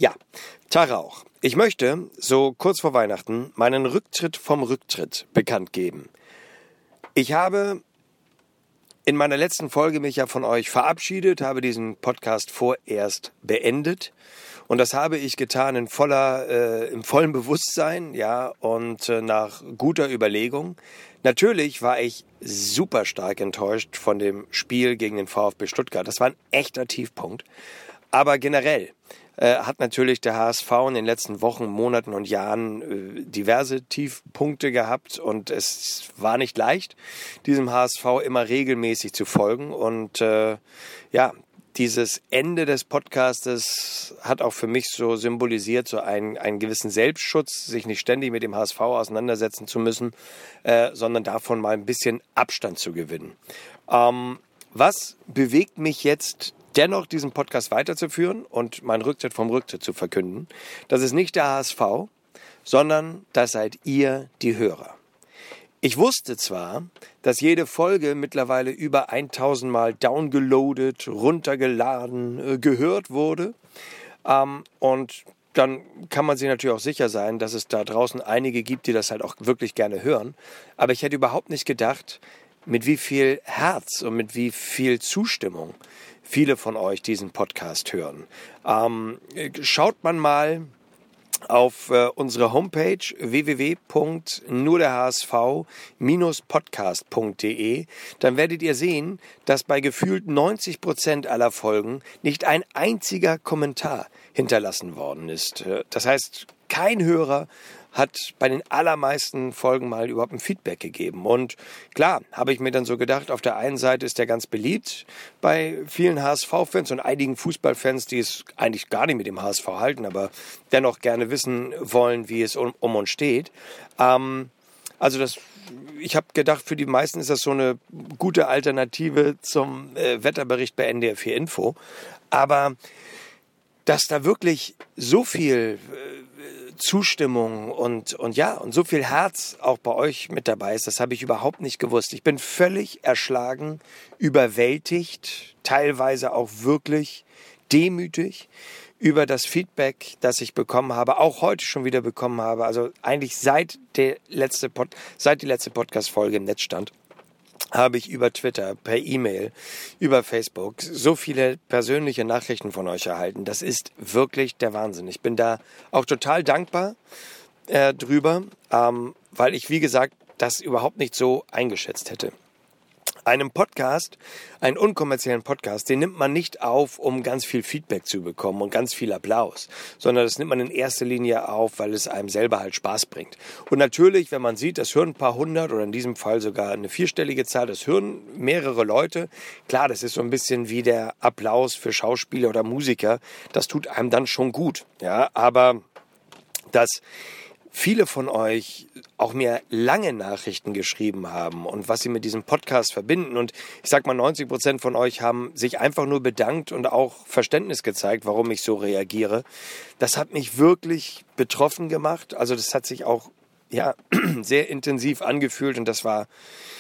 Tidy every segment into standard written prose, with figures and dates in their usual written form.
Ja, Tag auch. Ich möchte, so kurz vor Weihnachten, meinen Rücktritt vom Rücktritt bekannt geben. Ich habe in meiner letzten Folge mich ja von euch verabschiedet, habe diesen Podcast vorerst beendet. Und das habe ich getan im vollen Bewusstsein, ja, und nach guter Überlegung. Natürlich war ich super stark enttäuscht von dem Spiel gegen den VfB Stuttgart. Das war ein echter Tiefpunkt. Aber generell hat natürlich der HSV in den letzten Wochen, Monaten und Jahren diverse Tiefpunkte gehabt. Und es war nicht leicht, diesem HSV immer regelmäßig zu folgen. Und dieses Ende des Podcastes hat auch für mich so symbolisiert, so einen gewissen Selbstschutz, sich nicht ständig mit dem HSV auseinandersetzen zu müssen, sondern davon mal ein bisschen Abstand zu gewinnen. Was bewegt mich jetzt dennoch, diesen Podcast weiterzuführen und meinen Rücktritt vom Rücktritt zu verkünden? Das ist nicht der HSV, sondern das seid ihr, die Hörer. Ich wusste zwar, dass jede Folge mittlerweile über 1000 Mal downgeloadet, runtergeladen, gehört wurde. Und dann kann man sich natürlich auch sicher sein, dass es da draußen einige gibt, die das halt auch wirklich gerne hören. Aber ich hätte überhaupt nicht gedacht, mit wie viel Herz und mit wie viel Zustimmung viele von euch diesen Podcast hören. Schaut man mal auf unsere Homepage www.nurderhsv-podcast.de, dann werdet ihr sehen, dass bei gefühlt 90% aller Folgen nicht ein einziger Kommentar hinterlassen worden ist. Das heißt, kein Hörer hat bei den allermeisten Folgen mal überhaupt ein Feedback gegeben. Und klar, habe ich mir dann so gedacht, auf der einen Seite ist der ganz beliebt bei vielen HSV-Fans und einigen Fußballfans, die es eigentlich gar nicht mit dem HSV halten, aber dennoch gerne wissen wollen, wie es um uns steht. Ich habe gedacht, für die meisten ist das so eine gute Alternative zum Wetterbericht bei NDR 4 Info. Aber dass da wirklich so viel Zustimmung und so viel Herz auch bei euch mit dabei ist, das habe ich überhaupt nicht gewusst. Ich bin völlig erschlagen, überwältigt, teilweise auch wirklich demütig über das Feedback, das ich bekommen habe, auch heute schon wieder bekommen habe, also eigentlich seit die letzte Podcast-Folge im Netz stand, habe ich über Twitter, per E-Mail, über Facebook so viele persönliche Nachrichten von euch erhalten. Das ist wirklich der Wahnsinn. Ich bin da auch total dankbar drüber, weil ich, wie gesagt, das überhaupt nicht so eingeschätzt hätte. Einen unkommerziellen Podcast, den nimmt man nicht auf, um ganz viel Feedback zu bekommen und ganz viel Applaus, sondern das nimmt man in erster Linie auf, weil es einem selber halt Spaß bringt. Und natürlich, wenn man sieht, das hören ein paar hundert oder in diesem Fall sogar eine vierstellige Zahl, das hören mehrere Leute. Klar, das ist so ein bisschen wie der Applaus für Schauspieler oder Musiker. Das tut einem dann schon gut. Ja, aber dass viele von euch auch mir lange Nachrichten geschrieben haben und was sie mit diesem Podcast verbinden. Und ich sag mal, 90% von euch haben sich einfach nur bedankt und auch Verständnis gezeigt, warum ich so reagiere. Das hat mich wirklich betroffen gemacht. Also das hat sich auch sehr intensiv angefühlt und das habe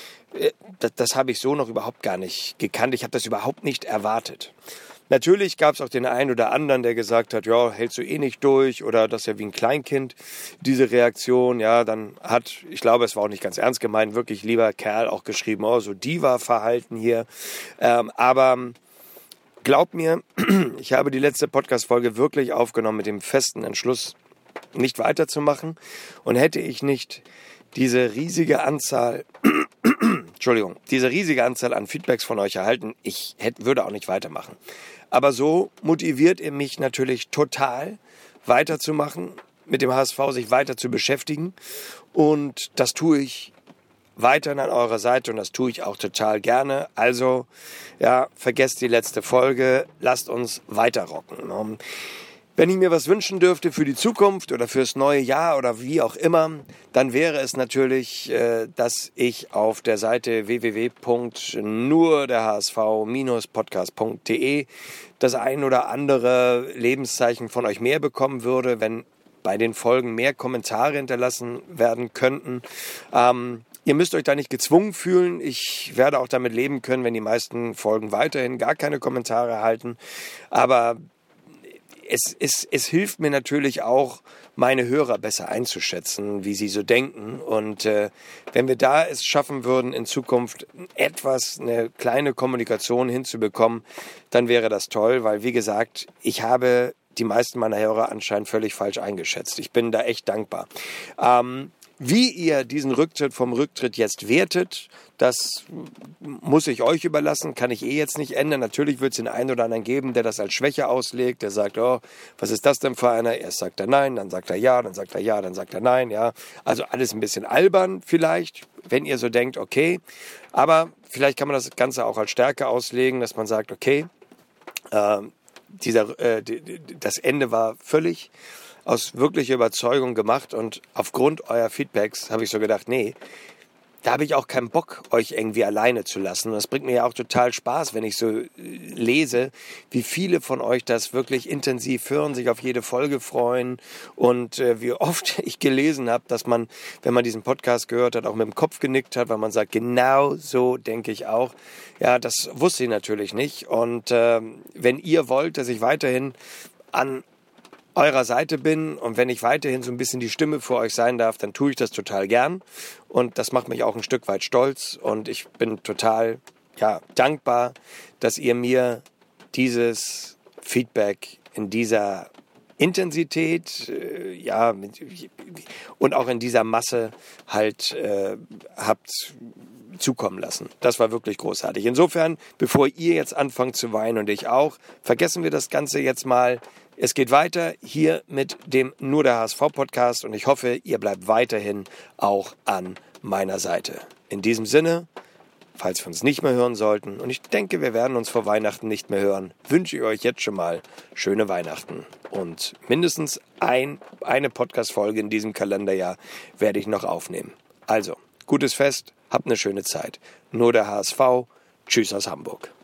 ich so noch überhaupt gar nicht gekannt. Ich habe das überhaupt nicht erwartet. Natürlich gab es auch den einen oder anderen, der gesagt hat, ja, hältst du eh nicht durch oder das ist ja wie ein Kleinkind, diese Reaktion. Ja, dann hat, ich glaube, es war auch nicht ganz ernst gemeint, wirklich lieber Kerl auch geschrieben, oh, so Diva-Verhalten hier. Aber glaubt mir, ich habe die letzte Podcast-Folge wirklich aufgenommen mit dem festen Entschluss, nicht weiterzumachen. Und hätte ich nicht diese riesige Anzahl an Feedbacks von euch erhalten, würde auch nicht weitermachen. Aber so motiviert ihr mich natürlich total, weiterzumachen, mit dem HSV sich weiter zu beschäftigen. Und das tue ich weiterhin an eurer Seite und das tue ich auch total gerne. Also, ja, vergesst die letzte Folge, lasst uns weiter rocken. Wenn ich mir was wünschen dürfte für die Zukunft oder fürs neue Jahr oder wie auch immer, dann wäre es natürlich, dass ich auf der Seite www.nurderhsv-podcast.de das ein oder andere Lebenszeichen von euch mehr bekommen würde, wenn bei den Folgen mehr Kommentare hinterlassen werden könnten. Ihr müsst euch da nicht gezwungen fühlen. Ich werde auch damit leben können, wenn die meisten Folgen weiterhin gar keine Kommentare erhalten. Aber es hilft mir natürlich auch, meine Hörer besser einzuschätzen, wie sie so denken. Und wenn wir da es schaffen würden, in Zukunft eine kleine Kommunikation hinzubekommen, dann wäre das toll, weil, wie gesagt, ich habe die meisten meiner Hörer anscheinend völlig falsch eingeschätzt. Ich bin da echt dankbar. Wie ihr diesen Rücktritt vom Rücktritt jetzt wertet, das muss ich euch überlassen, kann ich jetzt nicht ändern. Natürlich wird es den einen oder anderen geben, der das als Schwäche auslegt, der sagt, oh, was ist das denn für einer? Erst sagt er nein, dann sagt er ja, dann sagt er ja, dann sagt er nein, ja. Also alles ein bisschen albern vielleicht, wenn ihr so denkt, okay. Aber vielleicht kann man das Ganze auch als Stärke auslegen, dass man sagt, okay, das Ende war völlig aus wirklicher Überzeugung gemacht und aufgrund eurer Feedbacks habe ich so gedacht, nee, da habe ich auch keinen Bock, euch irgendwie alleine zu lassen. Und das bringt mir ja auch total Spaß, wenn ich so lese, wie viele von euch das wirklich intensiv hören, sich auf jede Folge freuen und wie oft ich gelesen habe, dass man, wenn man diesen Podcast gehört hat, auch mit dem Kopf genickt hat, weil man sagt, genau so denke ich auch. Ja, das wusste ich natürlich nicht. Und wenn ihr wollt, dass ich weiterhin an eurer Seite bin und wenn ich weiterhin so ein bisschen die Stimme für euch sein darf, dann tue ich das total gern und das macht mich auch ein Stück weit stolz und ich bin total dankbar, dass ihr mir dieses Feedback in dieser Intensität und auch in dieser Masse halt habt zukommen lassen. Das war wirklich großartig. Insofern, bevor ihr jetzt anfangt zu weinen und ich auch, vergessen wir das Ganze jetzt mal. Es geht weiter hier mit dem Nur der HSV-Podcast und ich hoffe, ihr bleibt weiterhin auch an meiner Seite. In diesem Sinne, falls wir uns nicht mehr hören sollten, und ich denke, wir werden uns vor Weihnachten nicht mehr hören, wünsche ich euch jetzt schon mal schöne Weihnachten. Und mindestens eine Podcast-Folge in diesem Kalenderjahr werde ich noch aufnehmen. Also, gutes Fest, habt eine schöne Zeit. Nur der HSV. Tschüss aus Hamburg.